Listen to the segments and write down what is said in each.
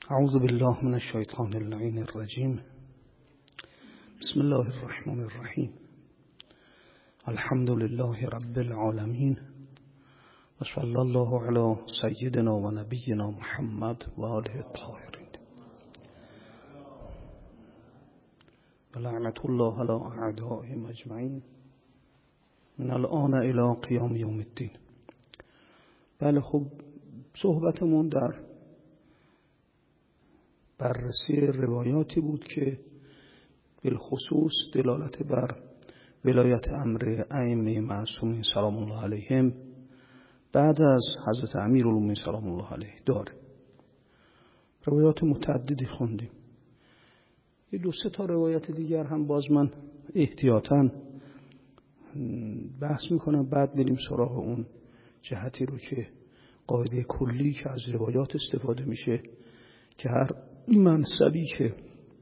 اعوذ بالله من الشیطان اللعین الرجیم. بسم الله الرحمن الرحیم. الحمد لله رب العالمین و صلی الله علی سیدنا و نبینا محمد و آله الطاهرین و لعنت الله علی اعدائهم اجمعین من الآن الی قیام یوم الدین. بله، خب صحبتمون در بررسی روایاتی بود که بالخصوص دلالت بر ولایت امر ائمه معصومین سلام الله علیهم بعد از حضرت امیرالمومنین سلام الله علیه داره. روایات متعددی خوندیم. یه 2-3 تا روایت دیگر هم باز من احتیاطاً بحث میکنم، بعد بریم سراغ اون جهتی رو که قاعده کلی که از روایات استفاده میشه که هر منصبی که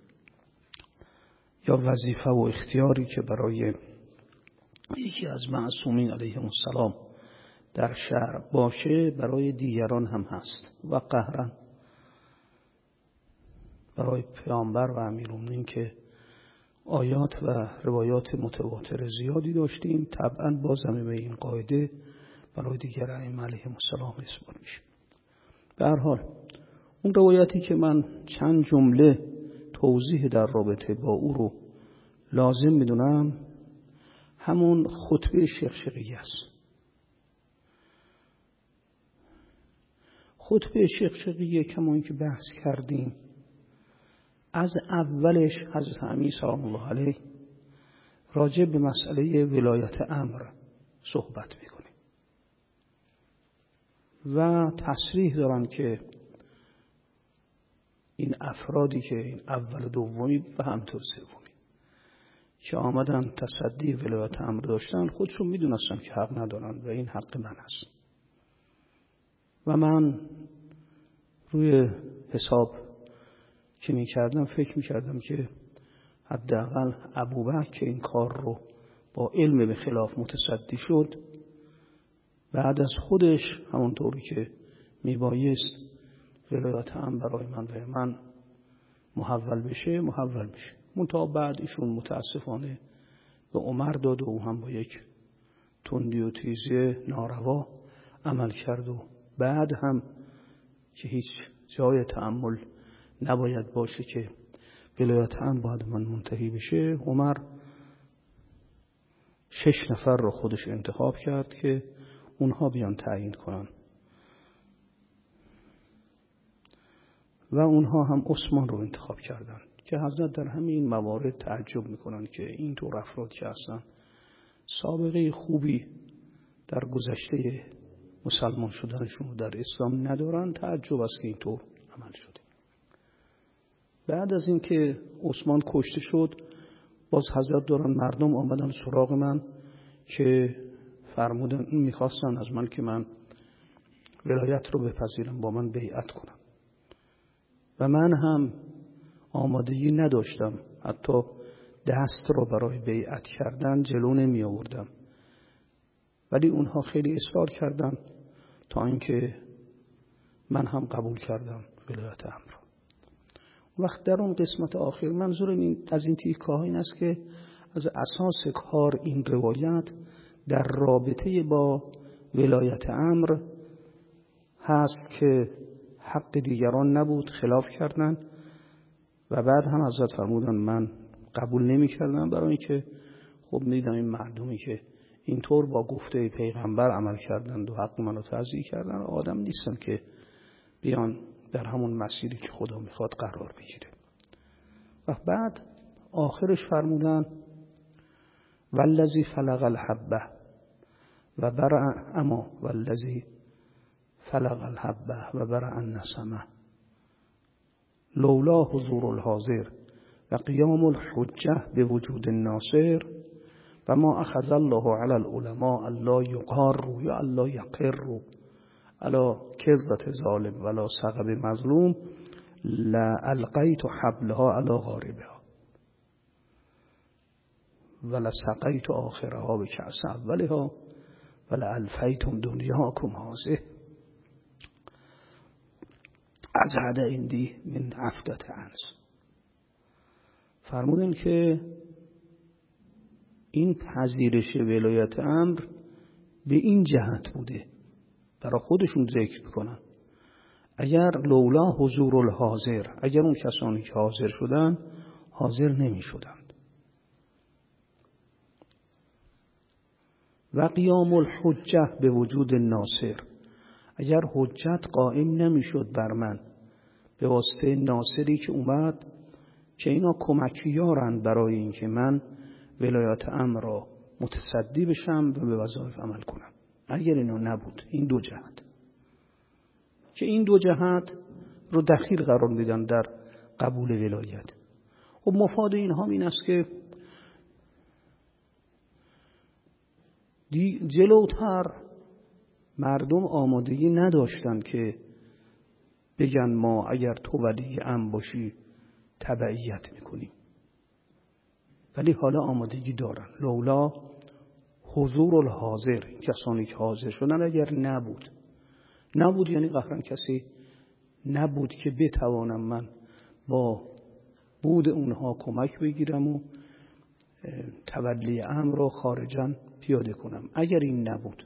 یا وظیفه و اختیاری که برای یکی از معصومین علیهم السلام در شرع باشه برای دیگران هم هست و قهرن برای پیامبر و امیرالمومنین که آیات و روایات متواتر زیادی داشتیم، طبعا بازم به این قاعده برای دیگر ائمه علیهم السلام اثبات میشه. به هر حال اون روایتی که من چند جمله توضیح در رابطه با او رو لازم میدونم همون خطبه شیخ شقیقی است. خطبه شیخ شقیقی کما که بحث کردیم از اولش حضرت امیر سلام الله علیه راجع به مسئله ولایت امر صحبت میکنه و تصریح دارن که این افرادی که این اول و دومی و همطور سومی که آمدن تصدی ولایت امر داشتن خودشون میدونستن که حق ندارن و این حق من است و من روی حساب که میکردم فکر میکردم که حداقل ابوبکر که این کار رو با علم به خلاف متصدی شد بعد از خودش همونطوری که میبایست ولایت امر برای من و من محول بشه محول میشه. منتها بعد ایشون متاسفانه به عمر داد و او هم با یک تندی و تیزی ناروا عمل کرد و بعد هم که هیچ جای تأمل نباید باشه که ولایت امر باید من منتهی بشه، عمر 6 نفر رو خودش انتخاب کرد که اونها بیان تعیین کنن و اونها هم عثمان رو انتخاب کردن که حضرت در همین موارد تعجب میکنن که این طور افراد که هستن سابقه خوبی در گذشته مسلمان شدنشون در اسلام ندارن، تعجب است که این طور عمل شده. بعد از اینکه عثمان کشته شد باز حضرت دارن مردم آمدن سراغ من که فرمودن این میخواستن از من که من ولایت رو بپذیرم، با من بیعت کنم و من هم آمادگی نداشتم، حتی دست رو برای بیعت کردن جلو نمی آوردم، ولی اونها خیلی اصرار کردن تا اینکه من هم قبول کردم ولایت امر. وقت در اون قسمت آخر منظور از این تیکه ها این است که از اساس کار این روایت در رابطه با ولایت امر هست که حق دیگران نبود، خلاف کردن و بعد هم حضرت فرمودن من قبول نمی کردم، برای اینکه خب میدم این مردمی که اینطور با گفته پیغمبر عمل کردند و حق منو تضییع کردن آدم نیستن که بیان در همون مسیری که خدا میخواد قرار بگیره. و بعد آخرش فرمودن والذی فلق الحبه و برع اما والذی فلق الحبه و برع النسمه لولا حضور الحاضر و قیام الحجه به وجود الناصر و ما اخذ الله علی العلماء الا یقاروا یا الا یقروا علی کذبة ظالم ولا سقب مظلوم لا القیت حبلها علی غاربها ولا سقیت آخرها به کأس اولها ولا الفیتم دنیاکم هذه. ازهد عندی من عفدت انس. فرمودن که این پذیرش ولایت امر به این جهت بوده، برای خودشون ذکر میکنن اگر لولا حضور الحاضر، اگر اون کسانی که حاضر شدن حاضر نمی شدند. و قیام الحجه به وجود ناصر، اگر حجت قائم نمی شد بر من به واسطه ناصری که اومد که اینا کمکیارن برای اینکه من ولایت امر را متصدی بشم و به وظایف عمل کنم، اگر اینا نبود، این دو جهت که این دو جهت رو دخیل قرار میدن در قبول ولایت. و مفاد اینها این است که جلوتر مردم آمادگی نداشتن که بگن ما اگر تو ولی امر باشی تبعیت میکنیم، ولی حالا آمادگی دارن. لولا حضور الحاضر، کسانی که حاضر شدن اگر نبود یعنی قهرن کسی نبود که بتوانم من با بود اونها کمک بگیرم و تولی امر رو خارجاً پیاده کنم، اگر این نبود.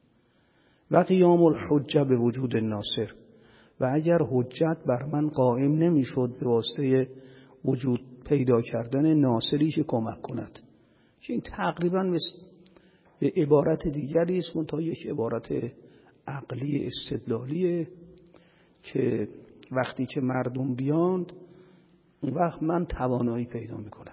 و قیام الحجه به وجود ناصر، و اگر حجت بر من قائم نمی شد به واسطه وجود پیدا کردن ناصری که کمک کند، که این تقریبا مثل به عبارت دیگری است منتها یک عبارت عقلی استدلالیه که وقتی که مردم بیاند اون وقت من توانایی پیدا میکنم،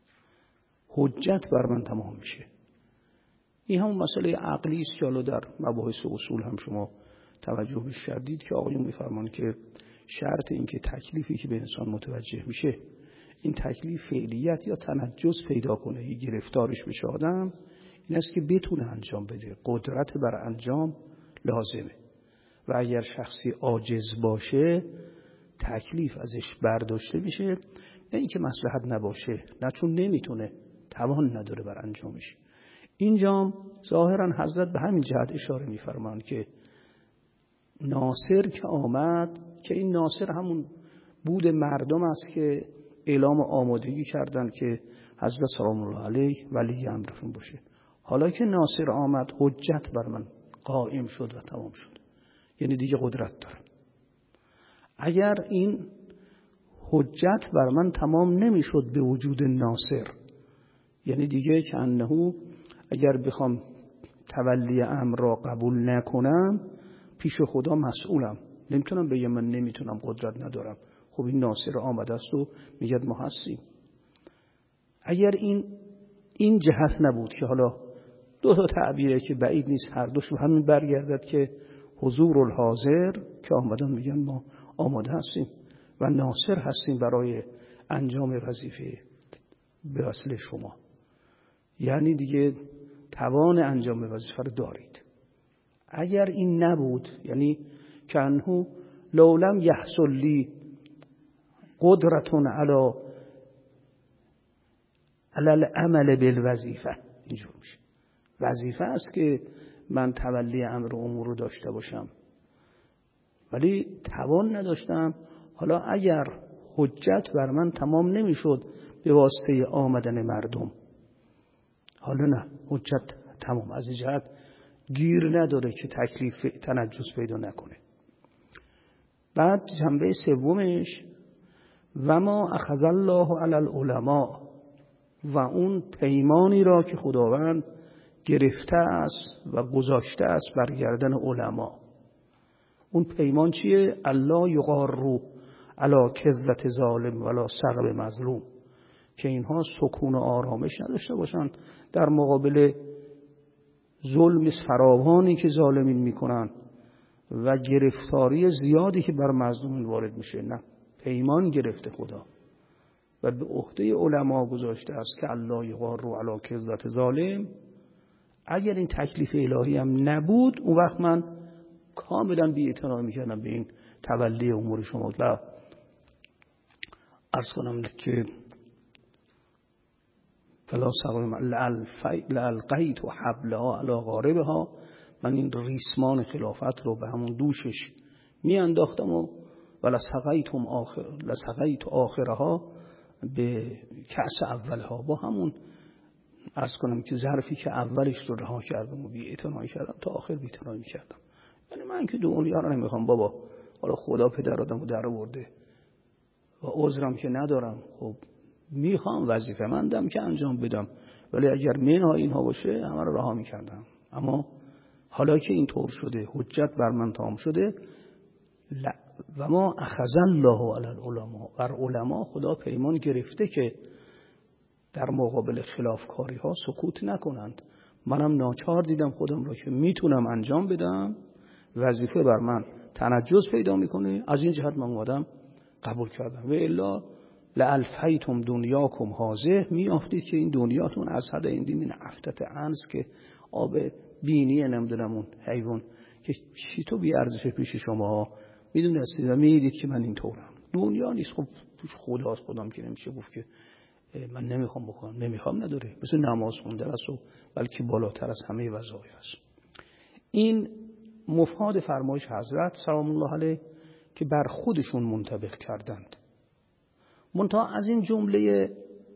حجت بر من تمام میشه. این همون مسئله عقلی است که حالا در مباحث اصول هم شما توجه بهش کردید که آقایون میفرمان که شرط این که تکلیفی که به انسان متوجه میشه این تکلیف فعلیت یا تنجس پیدا کنه، یا گرفتارش بشه آدم، این است که بتونه انجام بده، قدرت بر انجام لازمه. و اگر شخصی عاجز باشه تکلیف ازش برداشته میشه، نه اینکه مصلحت نباشه، نه چون نمیتونه، توان نداره بر انجامش. اینجا ظاهرا حضرت به همین جهت اشاره میفرمان که ناصر که آمد، که این ناصر همون بود مردم است که اعلام آمادگی کردن که حضرت سلام الله علیه ولی امرشون باشه. حالا که ناصر آمد حجت بر من قائم شد و تمام شد، یعنی دیگه قدرت دارم. اگر این حجت بر من تمام نمیشد به وجود ناصر، یعنی دیگه که انه اگر بخوام تولی امر را قبول نکنم پیش خدا مسئولم، نمیتونم بگم من نمیتونم، قدرت ندارم. خب این ناصر آمده است و میگه ما هستیم. اگر این جهت نبود که حالا دو تا تعبیره که بعید نیست هر دوش به همین برگردد که حضور الحاضر که آمدن میگن ما آماده هستیم و ناصر هستیم برای انجام وظیفه به وسیله شما، یعنی دیگه توان انجام وظیفه رو دارید. اگر این نبود، یعنی که انه لولم یحصل لی قدرتون علی العمل بالوظیفه، اینجور میشه. وظیفه است که من تولی امر امور رو داشته باشم ولی توان نداشتم. حالا اگر حجت بر من تمام نمیشد به واسطه آمدن مردم، حالا نه، حجت تمام از جهت گیر نداره که تکلیف تنجس پیدا نکنه. بعد جنبه سومش و ما اخذ الله علی العلماء، و اون پیمانی را که خداوند گرفته است و گذاشته است بر گردن علما. اون پیمان چیه؟ الله یغاروا علی کذلة ظالم ولا سغب مظلوم، که اینها سکون و آرامش نداشته باشن در مقابل ظلم فراوانی که ظالمین میکنن و گرفتاری زیادی که بر مظلومین وارد میشه. نه، پیمان گرفته خدا و به عهده علما گذاشته است که الله یغاروا علی کذلة ظالم. اگر این تکلیف الهی هم نبود اون وقت من کاملا بی‌اعتنا میکردم به این تولی امور شما. لا عرض کنم که فلا سقم لالقیت و حبلها علی غاربها، من این ریسمان خلافت رو به همون دوشش می انداختم و لسقیت آخرها به کأس اولها، با همون عرض کنم که ظرفی که اولش رو رها کردم و بی‌اعتنایی کردم تا آخر بی‌اعتنایی کردم. یعنی من که دنیا رو نمیخوام بابا، حالا خدا پدر آدمو در آورده و عذرم که ندارم، خب میخوام وظیفه مندم که انجام بدم، ولی اگر منها اینها باشه همه رو رها میکردم. اما حالا که اینطور شده، حجت بر من تمام شده، و ما اخذ الله علی العلماء، بر علما خدا پیمان گرفته که در مقابل خلافکاری ها سکوت نکنند. منم ناچار دیدم خودم را که میتونم انجام بدم، وظیفه بر من تنجس پیدا میکنه، از این جهت من اومدم قبول کردم. و الا لالفیتم دنیاکم هذه، میافتید که این دنیاتون از حد این افتت انس که آب بینی نمیدونم اون حیوان که چی تو بی ارزش پیش شما میدونستید و میدید که من اینطورم. دنیا نیست، خب خداست، خودم که نمیشه گفت که من نمیخوام بکنم، نمیخوام نداره، مثل نماز خوندن است و بلکه بالاتر از همه وظایف است. این مفاد فرمایش حضرت سلام الله علیه که بر خودشون منطبق کردند. منتها از این جمله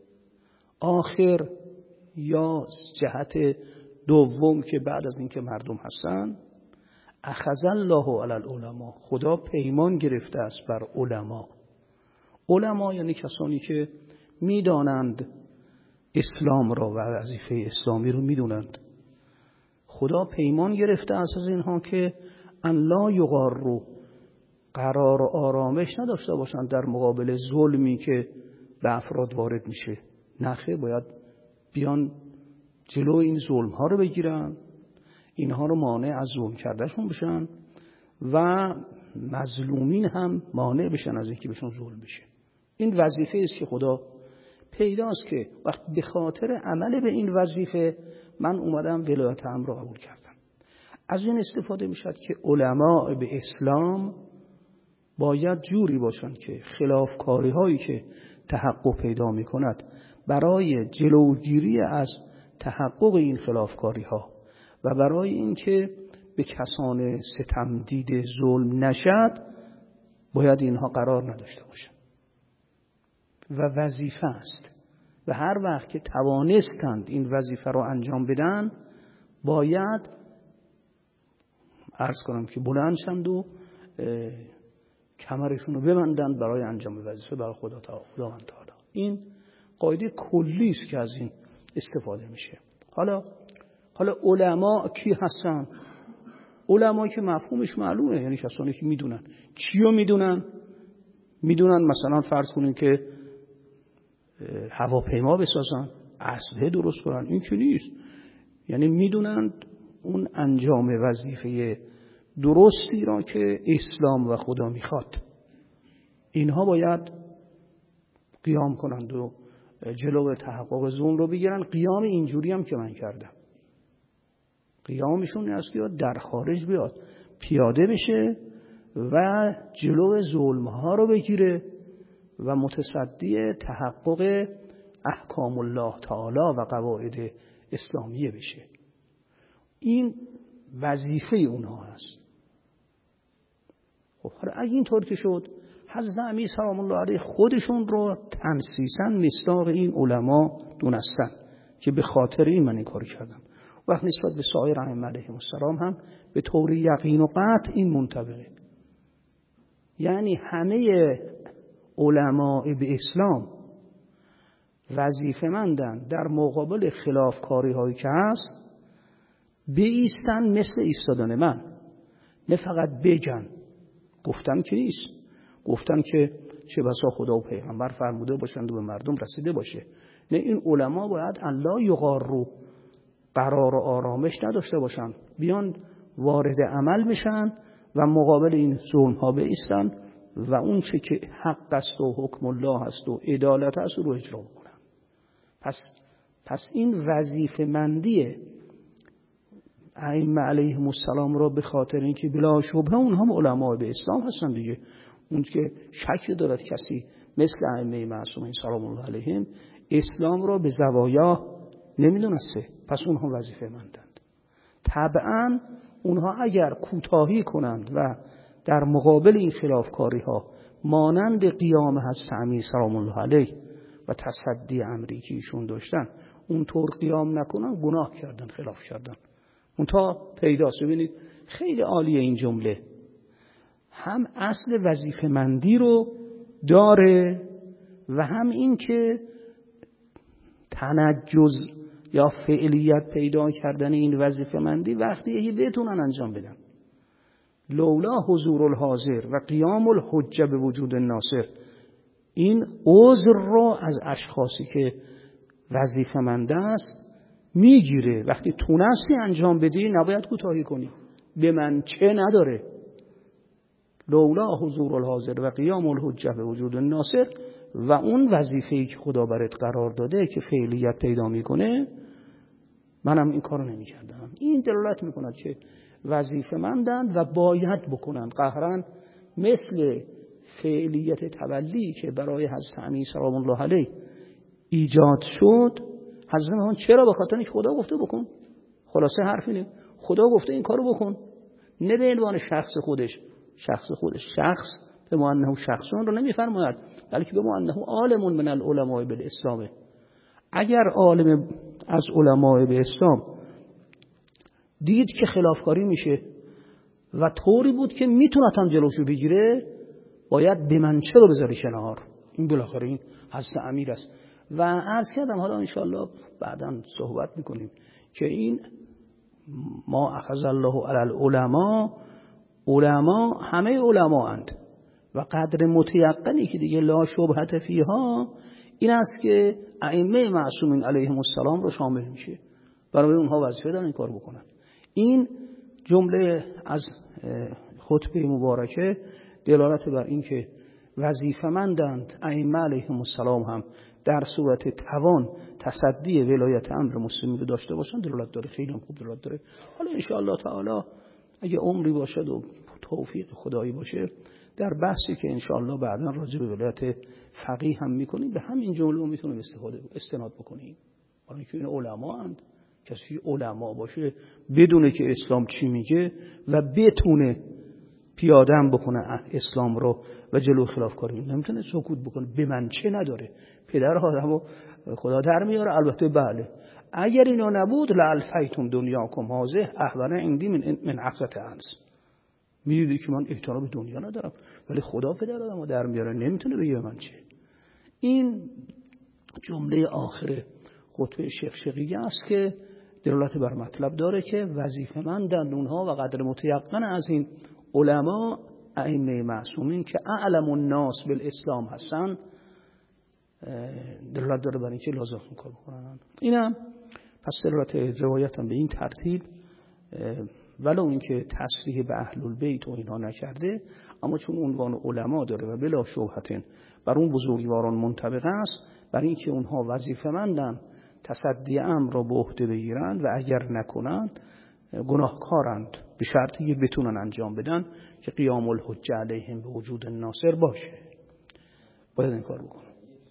آخر یا جهت دوم که بعد از اینکه مردم هستن، اخذ الله علی العلماء، خدا پیمان گرفته است بر علما. علما یعنی کسانی که میدانند اسلام را و وظیفه اسلامی رو میدونند. خدا پیمان گرفته است از اینها که ان لا یغاروا، قرار و آرامش نداشته باشند در مقابل ظلمی که به افراد وارد میشه. نخیر، باید بیان جلو این ظلم ها رو بگیرن، اینها رو مانع از ظلم کردنشون بشن و مظلومین هم مانع بشن از اینکه بهشون ظلم بشه. این وظیفه است که خدا پیداست که وقت به خاطر عمل به این وظیفه من اومدم ولایت امر رو قبول کردم. از این استفاده میشد که علما به اسلام باید جوری باشن که خلافکاری هایی که تحقق پیدا میکند برای جلوگیری از تحقق این خلافکاری ها و برای اینکه به کسان ستم دیده ظلم نشد باید اینها قرار نداشته باشن و وظیفه است. و هر وقت که توانستند این وظیفه رو انجام بدن باید عرض کنم که بلند شند و کمرشون رو ببندند برای انجام وظیفه برای خداوند تعالی. این قاعده کلی است که از این استفاده میشه. حالا علما کی هستن؟ علما که مفهومش معلومه، یعنی کسانی که میدونن. چیو میدونن؟ میدونن مثلا فرض کنین که هواپیما بسازن، اسلحه درست کنن، این که نیست. یعنی میدونن اون انجام وظیفه درستی را که اسلام و خدا میخواد. اینها باید قیام کنند و جلو تحقق ظلم رو بگیرن. قیام اینجوری هم که من کردم، قیامشون این است که در خارج بیاد پیاده بشه و جلو ظلم ها رو بگیره و متصدی تحقق احکام الله تعالی و قواعد اسلامیه بشه. این وظیفه اونها هست. خب اگه اینطور که شد، حضرت امیر سلام الله علیه خودشون رو تنسیساً مصداق این علما دونستن که به خاطر این من این کار کردم. وقت نسبت به سایر ائمه علیهم السلام هم به طور یقین و قطع این منطبقه. یعنی همه علماء به اسلام وظیفه مندن در مقابل خلافکاری هایی که هست بایستن مثل ایستادن من، نه فقط بگن. گفتن که نیست، گفتن که چه بسا خدا و پیغمبر فرموده باشند و به مردم رسیده باشه. نه، این علما باید الله یغاروا، قرار و آرامش نداشته باشن، بیان وارد عمل بشن و مقابل این ظلم ها بایستن و اون چه که حق است و حکم الله است و عدالت است رو اجرا بکنن. پس این وظیفه مندیه ائمه علیهم السلام را به خاطر اینکه بلا شبهه اونها هم علما به اسلام هستن دیگه. اون که شک دارد کسی مثل ائمه معصومین سلام الله علیهم اسلام را به زوایا نمیدونسته، پس اونها وظیفه مندند. طبعا اونها اگر کوتاهی کنند و در مقابل این خلافکاری ها مانند قیام حضرت امیر سلام الله علیه و تصدی امری که ایشون داشتن اونطور قیام نکنن گناه کردن، خلاف کردن. اون تا پیداست. ببینید خیلی عالیه این جمله، هم اصل وظیفه‌مندی رو داره و هم این که تنجز یا فعلیت پیدا کردن این وظیفه‌مندی وقتی بتونن انجام بدن. لولا حضور الحاضر و قیام الحجه به وجود الناصر، این عذر رو از اشخاصی که وظیفه‌مند است میگیره. وقتی تونستی انجام بدی نباید کوتاهی کنی، به من چه نداره. لولا حضور الحاضر و قیام الحجه به وجود الناصر و اون وظیفه‌ای که خدا برات قرار داده که فعلیت پیدا میکنه، منم این کارو نمی‌کردم. این دلالت میکند که وظیفه‌مندند و باید بکنند قهرن، مثل فعلیت تولی که برای حضرت امیر سلام الله علیه ایجاد شد. حضرت محمد چرا؟ به خاطر اینکه خدا گفته بکن. خلاصه حرف اینه، خدا گفته این کارو بکن، نه به عنوان شخص خودش. شخص به معنی شخصون رو نمیفرماید، بلکه به معنی عالم من العلماء بالاسلام. اگر عالم از علماء به اسلام دید که خلافکاری میشه و طوری بود که میتونست هم جلوشو بگیره، باید به من چرا بذاری کنار. این بالاخره این حضرت امیر است. و عرض کردم حالا انشاءالله بعداً صحبت میکنیم که این ما اخذ الله علی العلماء، علما همه علما اند و قدر متیقنی که دیگه لا شبهت فیها این است که ائمه معصومین علیهم السلام رو شامل میشه. برای اونها وظیفه دارن این کار بکنن. این جمله از خطبه مبارکه دلالت بر این که وظیفه‌مندند ائمه علیهم السلام هم در صورت توان تصدی ولایت امر مسلمین رو داشته باشن دلالت داره، خیلی خوب دلالت داره. حالا ان شاء الله تعالی اگه عمری باشد و توفیق خدایی باشه در بحثی که ان شاء الله بعداً راجع به ولایت فقیه هم میکنیم به همین جمله میتونیم استناد بکنیم. برای اینکه این علما اند، کسی علما باشه بدونه که اسلام چی میگه و بتونه پیاده‌ام بکنه اسلام رو و جلو خلافکاری نمیتونه سکوت بکنه. به من چه نداره، پدر آدمو خدا در میاره. البته بله اگر اینا نبود لالفیتم دنیاکم هازه احوال عندی من عقدت انس. میدونی که من احترام به دنیا ندارم ولی خدا پدر آدمو در میاره، نمیتونه بگه به من چه. این جمله آخر خطبه شیخ شقیقی است که دلالت بر مطلب داره که وظیفه‌مندند اونها و قدر متیقن از این علما ائمه معصومین که اعلم الناس بالاسلام هستن دلالت داره بر اینکه لازم کار بکنن. اینم پس دلالت روایت هم به این ترتیب، ولو اینکه تصریح به اهل البیت و اینها نکرده، اما چون عنوان علما داره و بلا شبهه بر اون بزرگواران منطبق است، بر اینکه اونها وظیفه‌مندن تصدی امر را به عهده بگیرند و اگر نکنند گناهکارند، به شرطی که بتونن انجام بدن که قیام الحجه علیهم به وجود الناصر باشه. باید این کار بکنن.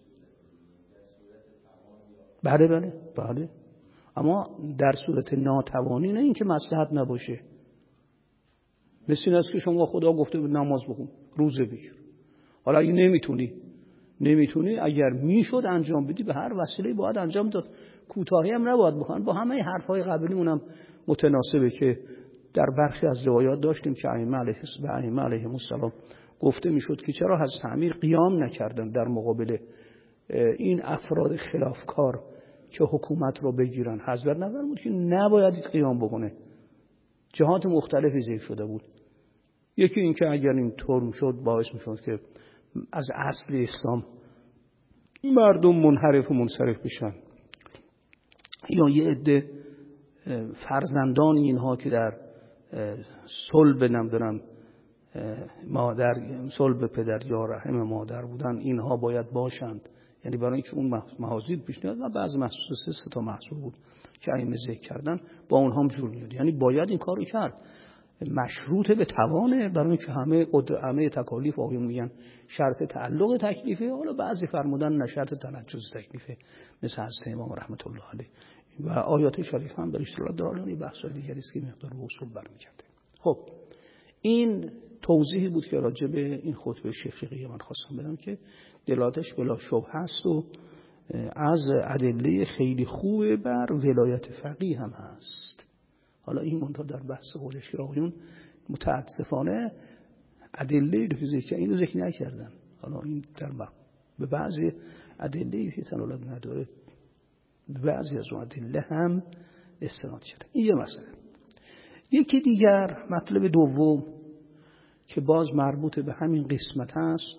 بله اما در صورت ناتوانی نه اینکه مصلحت نباشه. مثل این است که شما خدا گفته بود نماز بخون، روزه بگیر. حالا اگه نمیتونی اگر میشد انجام بدی به هر وسیله باید انجام داد. کوتاهی هم نباید بکنن. با همه حرفای قبلیمون هم متناسبه که در برخی از روایات داشتیم که ائمه علیهم السلام گفته میشد که چرا حضرت امیر قیام نکردن در مقابل این افراد خلافکار که حکومت رو بگیرن. حضرت نفرمود که نباید قیام بکنه. جهات مختلفی ذکر شده بود. یکی این که اگر این طور میشد باعث میشد که از اصل اسلام مردم منحرف و منصرف بشن، یا یه عده فرزندان اینها که در صلب نمیدونم مادر، صلب پدر یا رحم مادر بودن، اینها باید باشند. یعنی برای اینکه اون محاذیر پیش نیاد و بعض محسوس 3 تا محصول بود که ائمه ذکر کردن با اونها هم جور میاد. یعنی باید این کارو کرد، مشروط به توانه، برای اینکه همه تکالیف آقایون میگن شرط تعلق تکلیفه، حالا بعضی فرمودن نه شرط تنجز تکلیفه مثل حضرت امام رحمت الله علیه و آیات شریف هم در اشتراط داره. این بحث دیگری است که مقدار به اصول برمیگرده. خب این توضیحی بود که راجع به این خطبه شیخ فقیه من خواستم بدم که دلالتش بلا شبهه است و از ادله خیلی خوبه بر ولایت فقیه هم هست. حالا این منطقه در بحث قول اشراقیون متاسفانه ادله رو که ذکر اینو ذکر نکردن. حالا این در به بعضی ادله که تنالت نداره به بعضی از اون ادله هم استناد شده. این یه مسئله. یکی دیگر مطلب دوم که باز مربوط به همین قسمت هست،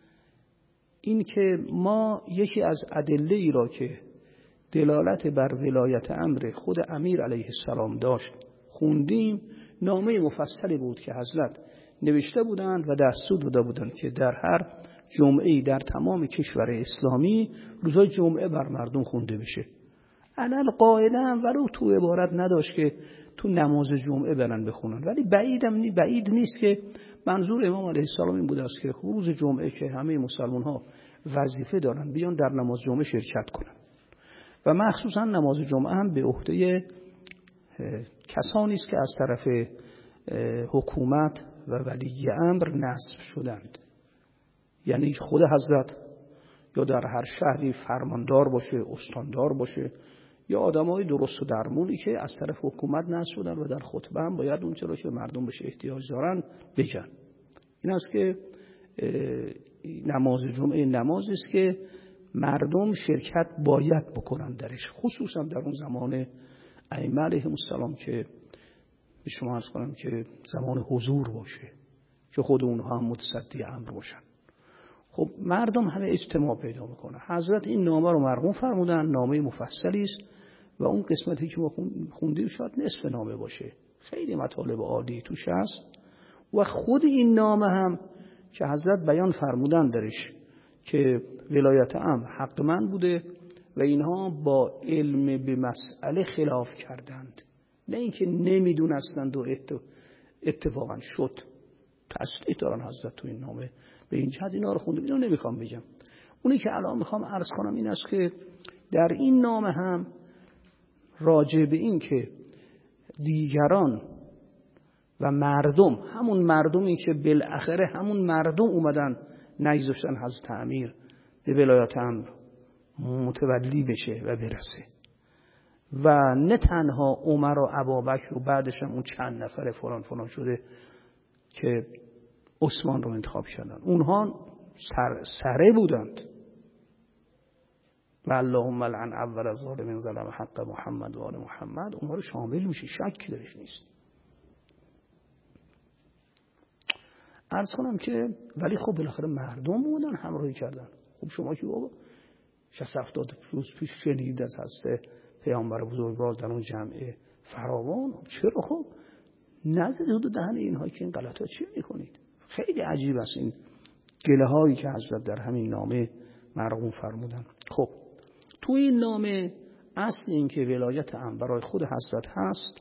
این که ما یکی از ادله ای را که دلالت بر ولایت امر خود امیر علیه السلام داشت خوندیم. نامه مفصلی بود که حضرت نوشته بودند و دستور داده بودند که در هر جمعه‌ای در تمام کشور اسلامی روزای جمعه بر مردم خونده بشه. علل قائلا ولو تو عبارت نداشت که تو نماز جمعه برن بخونن، ولی بعید نیست که منظور امام علیه السلام این بوده است که روز جمعه که همه مسلمان ها وظیفه دارن بیان در نماز جمعه شرکت کنن و مخصوصا نماز جمعه هم به عهده کسانی است که از طرف حکومت و ولی امر نصب شدند. یعنی خود حضرت یا در هر شهری فرماندار باشه، استاندار باشه، یا آدمای درست و درمونی که از طرف حکومت نصب شدن و در خطبه هم باید اون چرا که مردم بهش احتیاج دارن بگن. این است که نماز جمعه نمازی است که مردم شرکت باید بکنن درش، خصوصا در اون زمان ائمه علیهم السلام که به شما عرض کنم که زمان حضور باشه که خود اونها هم متصدی امر باشن. خب مردم همه اجتماع پیدا میکنه. حضرت این نامه رو مرقوم فرمودن، نامه مفصلی است و اون قسمتی که ما خوندیم شاید نصف نامه باشه، خیلی مطالب عالی توش هست. و خود این نامه هم که حضرت بیان فرمودن درش که ولایت امر حق من بوده و اینها با علم به مسئله خلاف کردند، نه اینکه نمیدونستند و اتفاقا شد. تصدیق دارن حضرت تو این نامه به این جهت. اینا رو خوندم، اینو نمیخوام بگم. اونی که الان میخوام عرض کنم این است که در این نامه هم راجع به این که دیگران و مردم، همون مردمی که بالاخره همون مردم اومدن نگذاشتن حضرت امیر به ولایت امر متولی بشه و برسه، و نه تنها عمر و ابوبکر و بعدش هم اون چند نفر فلان شده که عثمان رو انتخاب کردن، اونها سره بودند. و اللهم لعن اول ظالم ظلم حق محمد و آل محمد، اونها رو شامل میشه، شکی درش نیست. عرض کنم که ولی خب بالاخره مردم بودن همراهی کردن. خب شما که بابا 60-70 روز پیش شنیدید از حضرت پیامبر بزرگوار در اون جمع فراوان، چرا خب نزدید و دهن اینها که این غلطات چی میکنید؟ خیلی عجیب است این گله هایی که حضرت در همین نامه مرقوم فرمودن. خب تو این نامه اصل این که ولایت امر برای خود حضرت هست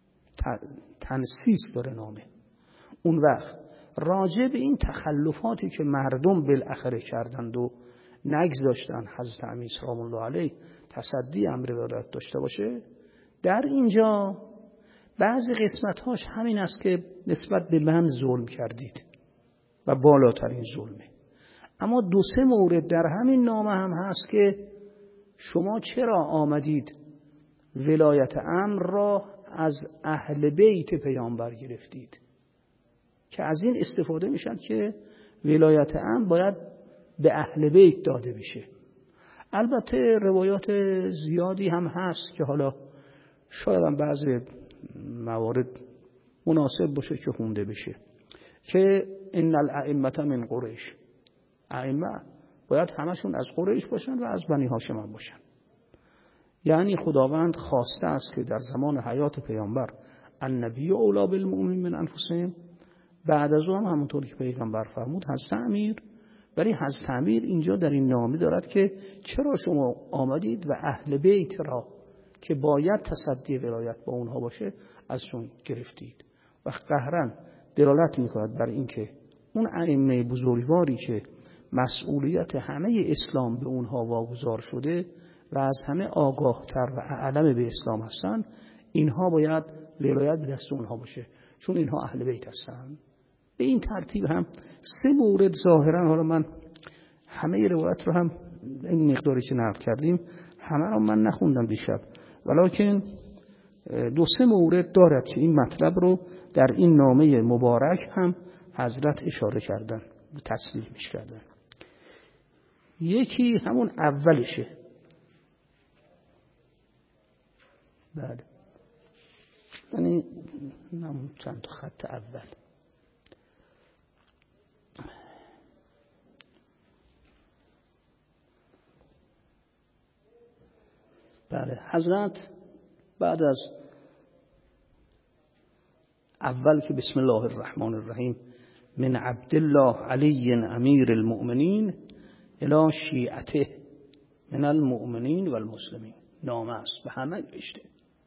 تنسیس داره نامه. اون وقت راجع به این تخلفاتی که مردم بالاخره کردند و نگذاشتن حضرت امیر سلام الله علیه تصدی امر ولایت داشته باشه، در اینجا بعضی قسمت‌هاش همین است که نسبت به من ظلم کردید و بالاترین ظلمه. اما 2-3 مورد در همین نامه هم هست که شما چرا آمدید ولایت امر را از اهل بیت پیامبر گرفتید، که از این استفاده میشن که ولایت امر باید به اهل بیت داده بشه. البته روایات زیادی هم هست که حالا شاید هم بعضی موارد مناسب باشه که خونده بشه که ان الائمه من قریش، ائمه باید همشون از قریش باشن و از بنی هاشم هم باشن. یعنی خداوند خواسته است که در زمان حیات پیامبر النبی اولی بالمؤمنین من انفسهم، بعد از اون هم همونطور که پیغمبر فرمود حضرت امیر. ولی حضرت امیر اینجا در این نامه دارد که چرا شما آمدید و اهل بیت را که باید تصدی ولایت با اونها باشه ازشون گرفتید، و قهرن دلالت میکند بر این که اون ائمه بزرگواری که مسئولیت همه اسلام به اونها واگذار شده و از همه آگاهتر و اعلم به اسلام هستن، اینها باید ولایت به دست اونها باشه، چون اینها اهل بیت هستن. به این ترتیب هم 3 مورد ظاهرا، حالا من همه روایت رو هم این مقداری که نقل کردیم همه رو من نخوندم دیشب، ولکن 2-3 مورد دارد که این مطلب رو در این نامه مبارک هم حضرت اشاره کردن و تصریحش کردن. یکی همون اولشه، بله، یعنی چند خط اول. بله، حضرت بعد از اول که بسم الله الرحمن الرحیم من عبدالله علی امیر المؤمنین الی شیعته من المؤمنین و المسلمین نامه است، به همه نوشته.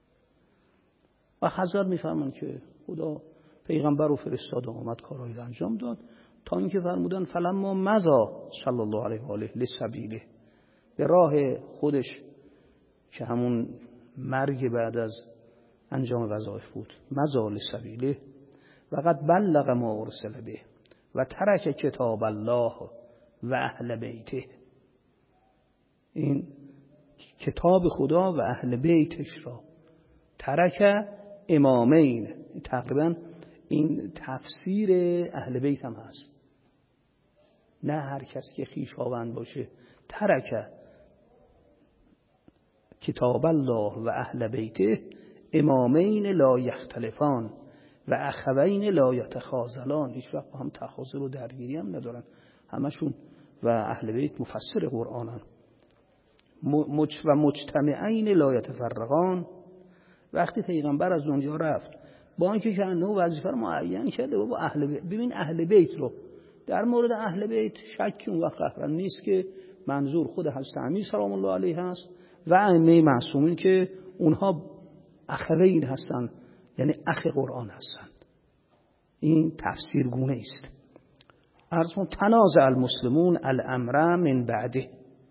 و حضرت میفرمان که خدا پیغمبر رو فرستاد و آمد کارهایی رو انجام داد تا اینکه فرمودن فلما مضا صلی الله علیه و آله لسبیله، به راه خودش که همون مرگ بعد از انجام وظایف بود، مضا لسبیله و قد بلغ ما ارسل به و ترک کتاب الله و اهل بیته، این کتاب خدا و اهل بیتش را ترک امامین، تقریبا این تفسیر اهل بیت هم هست، نه هر کس که خویشاوند باشه. ترک کتاب الله و اهل بیته امامین لا یختلفان و اخوین لا یتخاذلان، هیچ وقت با هم تخاذل و درگیری هم ندارن، همشون و اهل بیت مفسر قرآنن. و مجتمعین لا یتفرقان، وقتی پیغمبر از دنیا رفت با اینکه کنه وظیفه رو معین کرده با اهل بیت، ببین اهل بیت رو در مورد اهل بیت شکی اون وقت قهرن نیست که منظور خود حضرت امیر سلام الله علیه هست و ائمه معصومین که اونها اخوین هستن، یعنی اخ قرآن هستند. این تفسیر گونه است. ارزون تنازع المسلمون الامر من بعده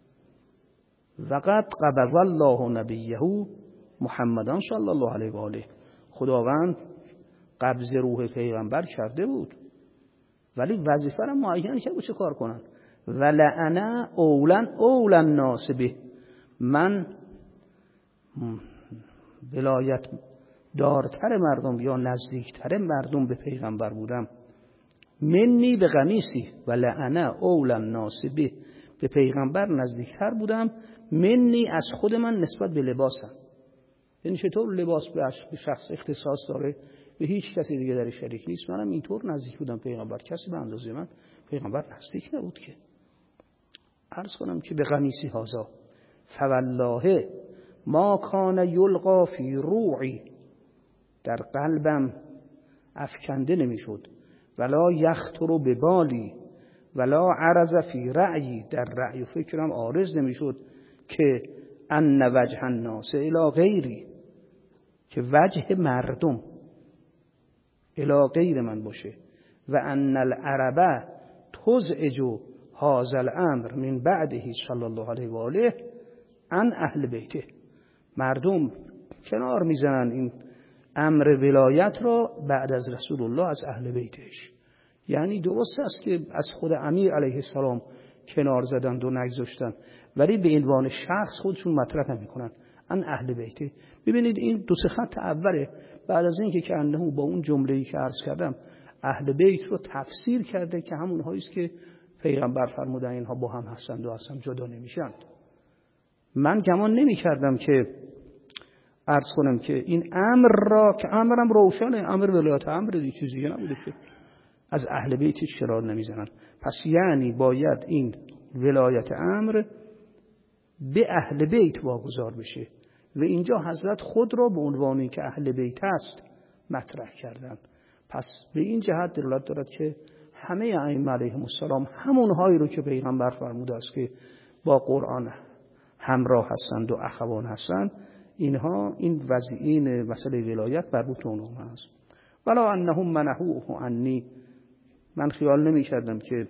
وقد قبض الله نبیه محمدان صلی الله علیه و آله، خداوند قبض روح پیغمبر کرده بود ولی وظیفه را معین کرد چه کار کنن. ولعنا اولا الناس به، من ولایت دارتر مردم یا نزدیکتر مردم به پیغمبر بودم. منی به قمیسی ولعنا اولا الناس به پیغمبر نزدیکتر بودم. منی از خود من نسبت به لباسم، یعنی چطور لباس به شخص اختصاص داره به هیچ کسی دیگه در شریک نیست، منم اینطور نزدیک بودم پیغمبر، کسی به اندازه من پیغمبر نزدیک نبود. که عرض کنم که به قمیسی هازا فوالله ما کان یلقا فی روعی، در قلبم افکنده نمیشد، ولا یخطر به بالی ولا عرض فی رأیی، در رأی و فکرم عارض نمیشد که ان وجه الناس الی غیری، که وجه مردم الی غیر من باشه، و ان العرب تزعج هذا الامر من بعده صلی الله علیه و آله عن اهل بیته، مردم کنار میزنن این امر ولایت را بعد از رسول الله از اهل بیتش. یعنی درست است که از خود امیر علیه السلام کنار زدند و نگذاشتن، ولی به عنوان شخص خودشون مطرح نمیکنن ان اهل بیته. ببینید این 2 خط اوله بعد از اینکه که انه با اون جمله‌ای که عرض کردم اهل بیت رو تفسیر کرده که همون هایی است که پیغمبر فرمودن اینها با هم هستند و اصلا جدا نمیشن. من گمان نمی‌کردم که عرض کنم که این امر را که امرم روشنه، امر ولایت امر دی چیزی نبوده که از اهل بیت شرار نمیزنن. پس یعنی باید این ولایت امر به اهل بیت واگذار بشه و اینجا حضرت خود را به عنوانی که اهل بیت است مطرح کردن. پس به این جهت دلالت دارد که همه ائمه علیهم السلام همونهایی رو که پیغمبر فرموده است که با قرآن همراه هستند و اخوان هستند، اینها این مسئله ولایت بر روی اونها است. ولا انهم منحوه عنی، من خیال نمی کردم که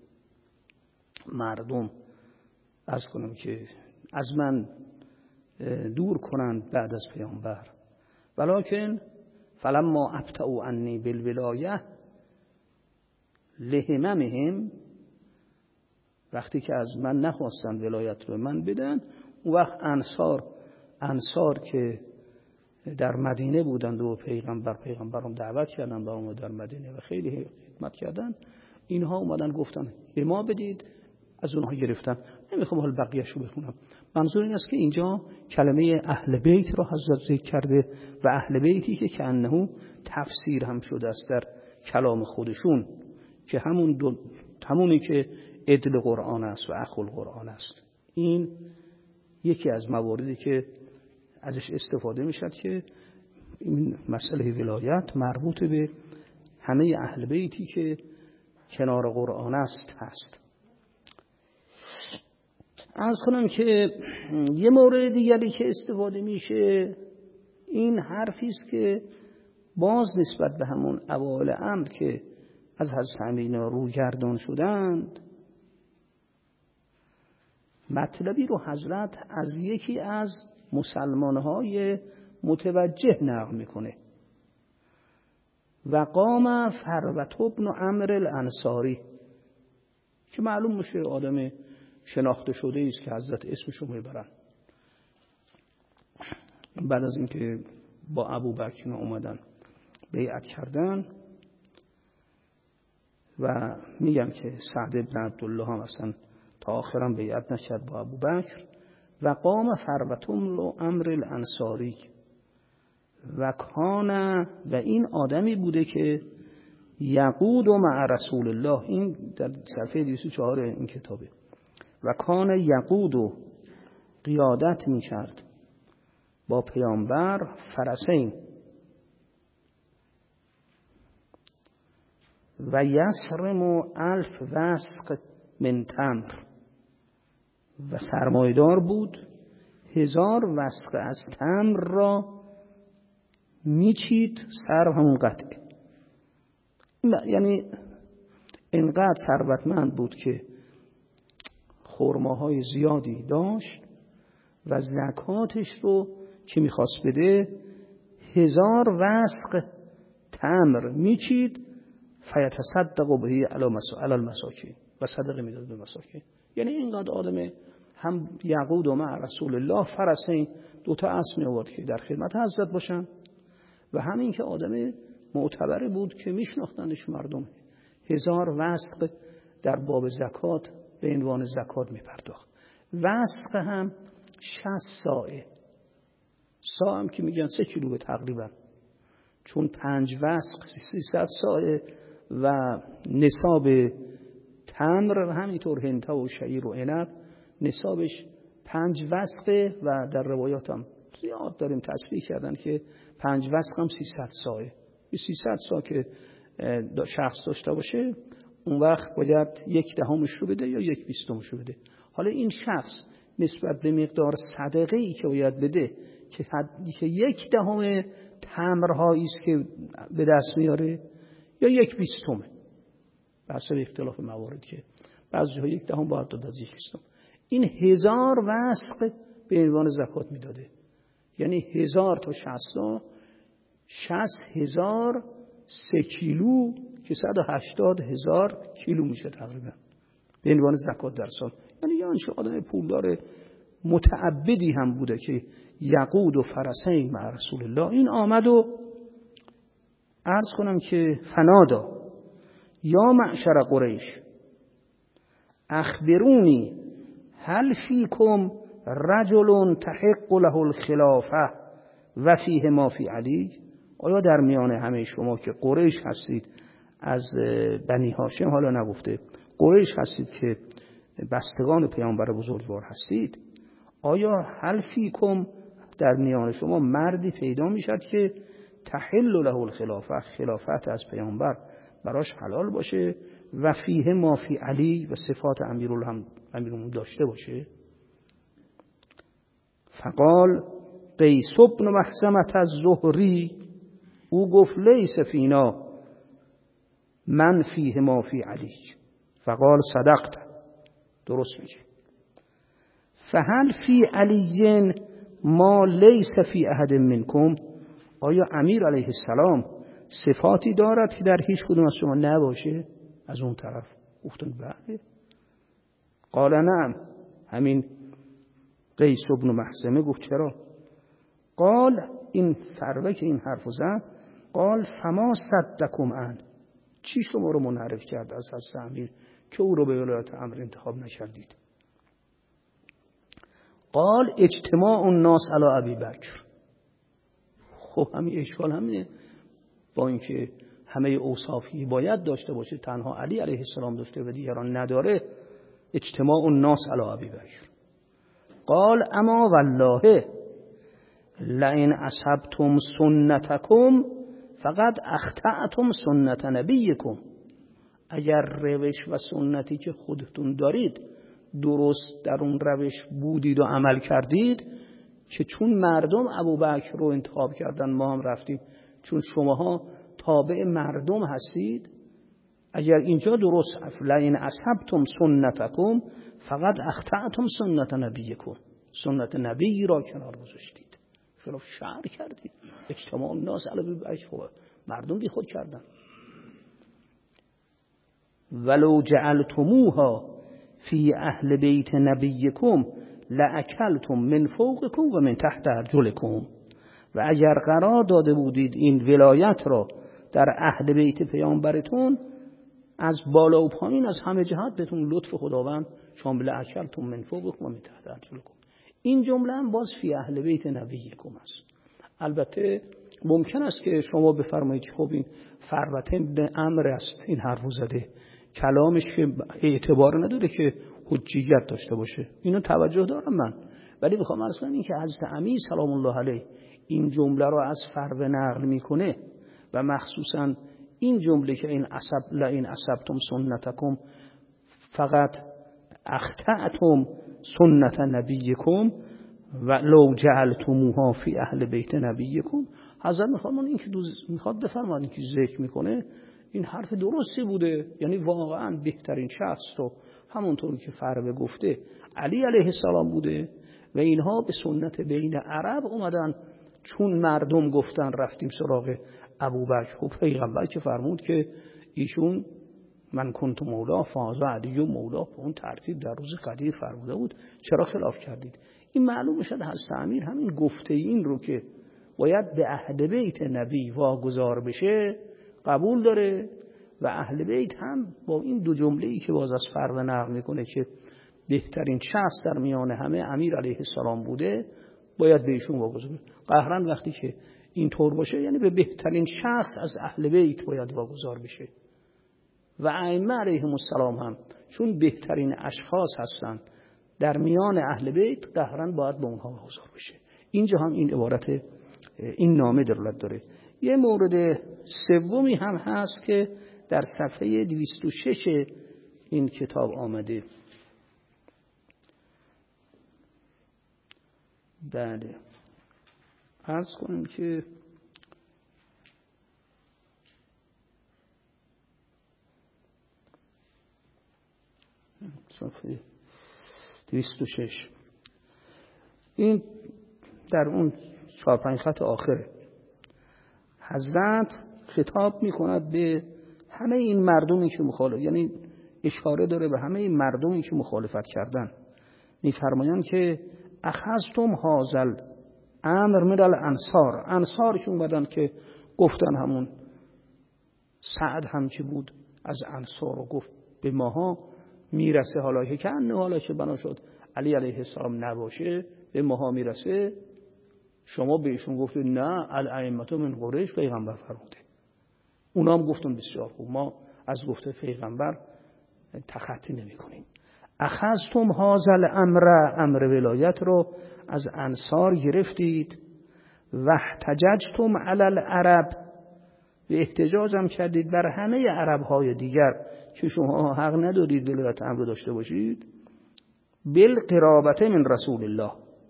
مردم از کنم که از من دور کنند بعد از پیامبر، ولکن فلما ابتعوا عنی بالولایه لهممهم، وقتی که از من نخواستن ولایت رو من بدن، اون وقت انصار که در مدینه بودند و پیغمبرم دعوت کردن با ما در مدینه و خیلی خدمت کردن، اینها اومدن گفتن به ما بدید، از اونها گرفتن. نمیخوام حال بقیه‌اش رو بخونم. منظور این است که اینجا کلمه اهل بیت را حضرت ذکر کرده و اهل بیتی که انه تفسیر هم شده است در کلام خودشون، که همونی که عدل قرآن است و اخو قرآن است. این یکی از مواردی که ازش استفاده میشد که این مسئله ولایت مربوط به همه اهل بیتی که کنار قرآن است هست. عرض کنم که یه مورد دیگری که استفاده میشه این حرفی است که باز نسبت به همون اوائل امر که از حضرت امین روگردان شدند، مطلبی رو حضرت از یکی از مسلمانهای متوجه نقل میکنه. و قام فروة بن عمرو الانصاری، که معلوم میشه آدم شناخته شده است که حضرت اسمشو میبرن. بعد از اینکه با ابوبکر اومدن بیعت کردن و میگم که سعد بن عبدالله هم اصلا تا آخرم بیعت نکرد با ابوبکر. و قام فروة بن عمرو الانصاری و کان، و این آدمی بوده که یقود مع رسول الله، این در صفحه 204 این کتابه، و کان یقود قیادت میکرد با پیامبر فرسین و یسرم 1000 وسق من تمر، و سرمایدار بود 1000 وسق از تمر را میچید. سر همون قطعه، یعنی اینقدر ثروتمند بود که خرماهای زیادی داشت و زکاتش رو که میخواست بده 1000 وسق تمر میچید، فیتصدق به علی المساکین، و صدقه میداد به مساکین. یعنی اینقدر آدم هم یقود و مع رسول الله فرسین، 2 تا اسم آورد که در خدمت حضرت باشن، و همین که آدم معتبری بود که میشناختنش مردم. 1000 وسق در باب زکات به عنوان زکات میپرداخت. وسق هم 60 ساعه، ساعه هم که میگن 3 کیلو تقریبا، چون 5 وسق 300 ساعه و نصاب تمر و همینطور هنته و شعیر و عنب نصابش 5 وسقه، و در روایات هم زیاد داریم تصریح کردن که 5 وسق هم 300 ساعه. 300 ساعه که شخص داشته باشه اون وقت باید 1/10 رو بده یا 1/20 رو بده. حالا این شخص نسبت به مقدار صدقه ای که باید بده که 1/10 تمرهایی است که به دست میاره یا 1/20، به حسب اختلاف موارد که بعضی‌ها 1/10 باید داد از 1/20. این 1000 وسق به عنوان زکات میداده، یعنی 1000 تا 60,000 3 کیلو که 180,000 کیلو میشه تقریبا به عنوان زکات در سال. یعنی یه آدم پولدار متعبدی هم بوده که یقود و فرسین مع رسول الله. این آمد و عرض کنم که فنادا یا معشر قریش اخبرونی هل فیکم رجل تحق له الخلافه و فیه ما فی علی، آیا در میان همه شما که قریش هستید از بنی هاشم، حالا نگفته قریش هستید که بستگان پیامبر بزرگوار هستید، آیا هل فیکم در میان شما مردی پیدا میشد که تحل له الخلافه، خلافت از پیامبر براش حلال باشه، و فیه ما فی علی، و صفات امیرالمومنین داشته باشه؟ فقال قیس بن محزمة الزهری، او گفت لیس فینا من فیه ما فی علی. فقال صدقت، درست میگه. فهل فی علی ما لیس فی احد منکم، آیا امیر علیه السلام صفاتی دارد که در هیچ کدوم از شما نباشه؟ از اون طرف گفتن بله. قال نعم، همین قیس بن محزمه گفت چرا؟ قال این فروه که این حرف زد، قال فما صدکم عن، چی شما رو منحرف کرد از حضرت امیر که او رو به ولایت امر انتخاب نکردید؟ قال اجتماع الناس علی ابی بکر. خب همین اشکال همینه، با اینکه همه اوصافی باید داشته باشه تنها علی علیه السلام داشته و دیگران نداره، اجتماع الناس علی ابی بکر. قال اما والله لئن اصحبتم سنتکم فقد اخطأتم سنت نبیکم، اگر روش و سنتی که خودتون دارید درست در اون روش بودید و عمل کردید، که چون مردم ابوبکر رو انتخاب کردن ما هم رفتیم، چون شماها تابع مردم هستید، اگر اینجا درست لئن اصحبتم سنتکم فقط اخطأتم سنت نبیکم، سنت نبی را کنار گذاشتید، خلاف شرع کردید. اجتماع الناس علی ابی بکر، مردم بی خود کردن. ولو جعلتموها فی اهل بیت نبیکم لأکلتم من فوقکم و من تحت ارجلکم، و اگر قرار داده بودید این ولایت را در اهل بیت پیامبرتون، از بالا و پایین از همه جهت بهتون لطف خداوند شامل اکلتم من فوقکم و من تحت ارجلکم. این جمله هم باز فی اهل بیت نبیکم است. البته ممکن است که شما بفرمایید که خب این فروت بن عمرو است این حرفو زده، کلامش که اعتبار نداره که حجیت داشته باشه، اینو توجه دارم من، ولی میخوام عرض کنم این که حضرت امیر سلام الله علیه این جمله رو از فروه نقل میکنه و مخصوصا این جمله که این لئن اصبتم سنتکم فقط اخطأتم سنت نبیکم و لو جعلتموها فی اهل بیت نبیکم، حضرت میخواد بفرماد این که ذکر میکنه این حرف درستی بوده، یعنی واقعا بهترین شخص رو همونطور که فروه گفته علی علیه السلام بوده و اینها به سنت بین عرب اومدن، چون مردم گفتن رفتیم سراغ ابوبکر. خب پیغمبر که فرمود که ایشون من کنت مولا فاز علی و مولا، به اون ترتیب در روز قدیر فرموده بود، چرا خلاف کردید؟ این معلوم شد حضرت امیر همین گفته این رو که باید به اهل بیت نبی واگذار بشه قبول داره و اهل بیت هم با این دو جمله‌ای که باز از فروه نقل میکنه که بهترین شخص در میان همه امیر علیه السلام بوده، باید به ایشون واگذار بشه. قهرن وقتی که این طور باشه یعنی به بهترین شخص از اهل بیت باید واگذار بشه و ائمه علیهم السلام هم چون بهترین اشخاص هستند در میان اهل بیت، قهرن باید به اونها واگذار بشه. اینجا هم این عبارت این نامه دلالت داره. یه مورد سومی هم هست که در صفحه 206 این کتاب آمده. بله عرض کنیم که صفحه 206 این در اون 4-5 خط آخره حضرت خطاب میکند به همه این مردمی که مخالف، یعنی اشاره داره به همه این مردمی که مخالفت کردن، میفرمایند که اخذتم هازل امر من الانصار، انصار که اومدن که گفتن همون سعد هم که بود از انصار و گفت به ماها میرسه، حالا که حالا که بنا شد علی علیه السلام نباشه به ماها میرسه، شما بهشون گفتید نه الائمه من قریش پیغمبر فرموده. اونا هم گفتن بسیار خوب، ما از گفته پیغمبر تخطی نمی کنیم. اخذتم هازل امر ولایت رو از انصار گرفتید و احتججتم علی العرب، و احتجاج هم کردید بر همه عربهای دیگر که شما حق ندارید ولایت امر داشته باشید، بالقرابت من رسول الله،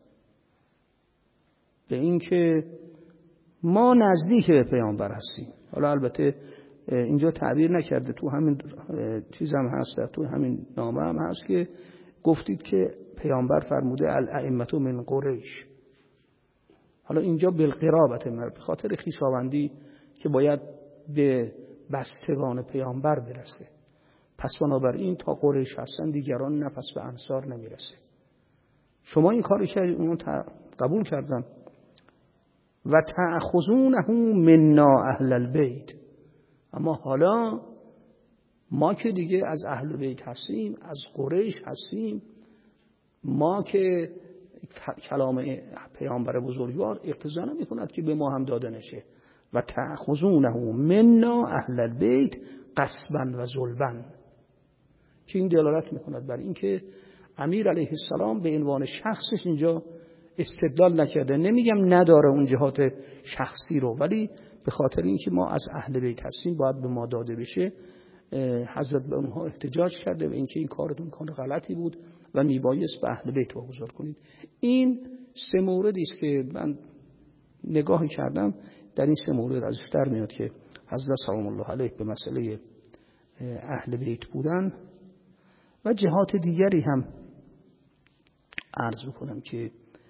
به این که ما نزدیک به پیامبر هستیم. حالا البته اینجا تعبیر نکرده، تو همین چیزم هست، تو همین نامه هم هست که گفتید که پیامبر فرموده الائمه من قریش. حالا اینجا بالقرابت من به خاطر خویشاوندی که باید به بستگان پیامبر برسه. پس بنابراین تا قریش هستن دیگران نه، پس به انصار نمیرسه. شما این کاری که اونو قبول کردن. و تأخذونه منا اهل البیت، اما حالا ما که دیگه از اهل بیت هستیم، از قریش هستیم، ما که کلام پیامبر بزرگوار اقتضا نمی‌کند که به ما هم داده نشه. و تأخذونه منا اهل البیت غصبا و ظلما، که این دلالت می‌کند بر اینکه امیر علیه السلام به عنوان شخصش اینجا استدلال نکرده. نمیگم نداره اون جهات شخصی رو، ولی به خاطر اینکه ما از اهل بیت هستیم باید به ما داده بشه، حضرت به اونها احتجاج کرده و اینکه این کارتون کار غلطی بود و میبایست به اهل بیت واگذار کنید. این 3 موردی است که من نگاه کردم، در این 3 مورد ازش در میاد که حضرت سلام الله علیه به مسئله اهل بیت بودن. و جهات دیگری هم عرض بکنم که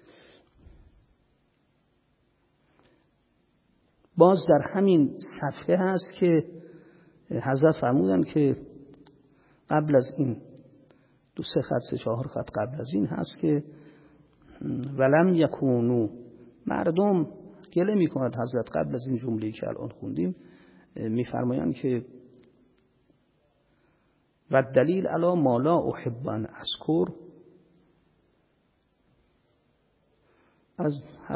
باز در همین صفحه هست که حضرت فرمودن که قبل از این 2-3 خط 4 خط قبل از این هست که ولم یکونو، مردم گله میکند حضرت قبل از این جمله‌ای که الان خوندیم میفرمایند که و دلیل علی ما لا احب ان اذکر، از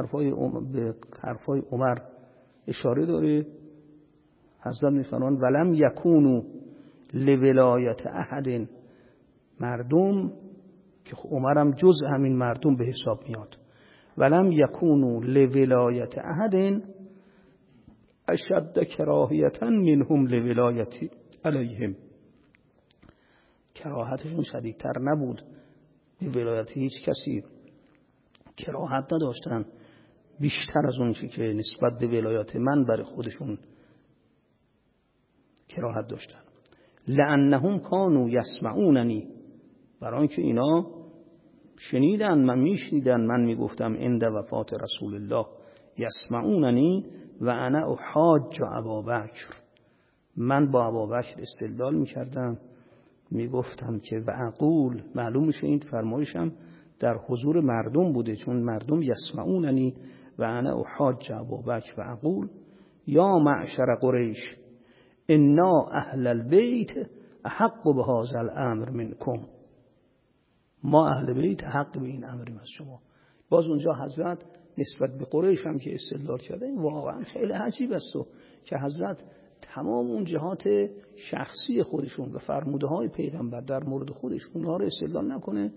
حرفای عمر اشاره داره. حضرت میفرمایند ولم یکونو لولایت احد، مردم که عمرم جز همین مردم به حساب میاد، ولم یکونو لولایت احد اشد کراهیتا منهم لولایتی علیهم، کراهتشون شدیدتر نبود به ولایت هیچ کسی، کراهت نداشتن بیشتر از اون چی که نسبت به ولایت من برای خودشون کراهت داشتن. لانهم کانوا یسمعوننی، برای اینکه اینا شنیدن، من میشنیدن من میگفتم عند وفات رسول الله یسمعوننی و انا احاج ابابکر، من با ابابکر استدلال میکردم، میگفتم که و اقول، معلوم میشه این فرمایشم در حضور مردم بوده، چون مردم یسمعوننی و انا احاج ابابکر و اقول یا معشر قریش انا اهل البیت احق بهذا الامر منکم، ما اهل بیت حق به این امریم از شما. باز اونجا حضرت نسبت به قریش هم که استدلال کرده، این واقعا خیلی عجیب است که حضرت تمام اون جهات شخصی خودشون و فرموده های پیغمبر در مورد خودش اونها رو استدلال نکنه.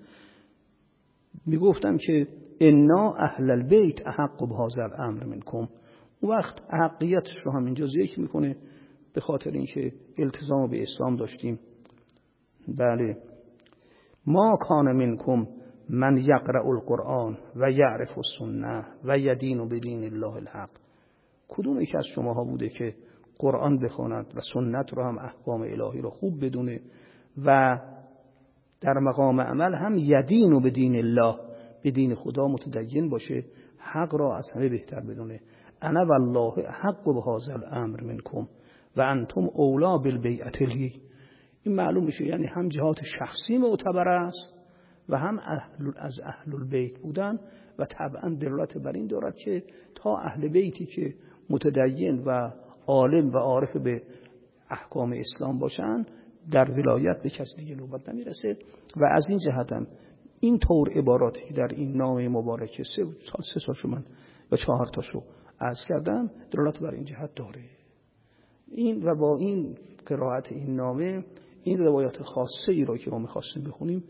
میگفتم که انا اهل البیت احق بهذا الامر منکم، اون وقت حقیقتش رو هم اینجا ذکر میکنه به خاطر اینکه التزام به اسلام داشتیم. بله، ما کان منکم من یقرأ القرآن و یعرف السنه و یدین بدین الله الحق، کدوم یک از شماها بوده که قرآن بخواند و سنت رو هم احکام الهی رو خوب بدونه و در مقام عمل هم یدین بدین الله، به دین خدا متدین باشه، حق را از همه بهتر بدونه. انا والله حق بهذا الامر منکم و انتم اولا بالبیعة لی، این معلوم میشه یعنی هم جهات شخصی معتبر است و هم از اهل البیت بودن و طبعا دلالت بر این دارد که تا اهل بیتی که متدین و عالم و عارف به احکام اسلام باشن در ولایت به کسی دیگه نوبت نمیرسه. و از این جهت هم این طور عباراتی که در این نامه مبارکه 3 تاشو من یا 4 تاشو عرض کردم دلالت بر این جهت داره. این و با این قرائت این نامه، این روایات خاصه ای رو که ما می‌خواستیم بخونیم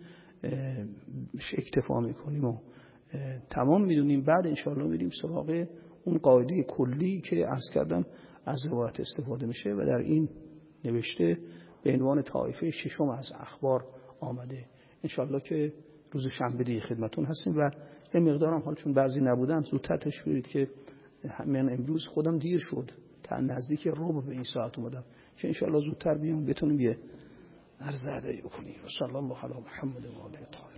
اکتفا می‌کنیم و تمام می‌دونیم. بعد انشاءالله میریم سراغ اون قاعده کلی که عرض کردم از روایت استفاده میشه و در این نوشته به عنوان طایفه 6 از اخبار آمده. انشاءالله که روز شنبه دیگه خدمتون هستیم و یه مقدارم حال چون بعضی نبودن زودتر تشریف بیارید که من امروز خودم دیر شد، تا نزدیک ربع به این ساعت اومدم که انشاءالله زودتر بیام بتونیم یه عرض ادایی بکنیم. صلی الله علی محمد و آله.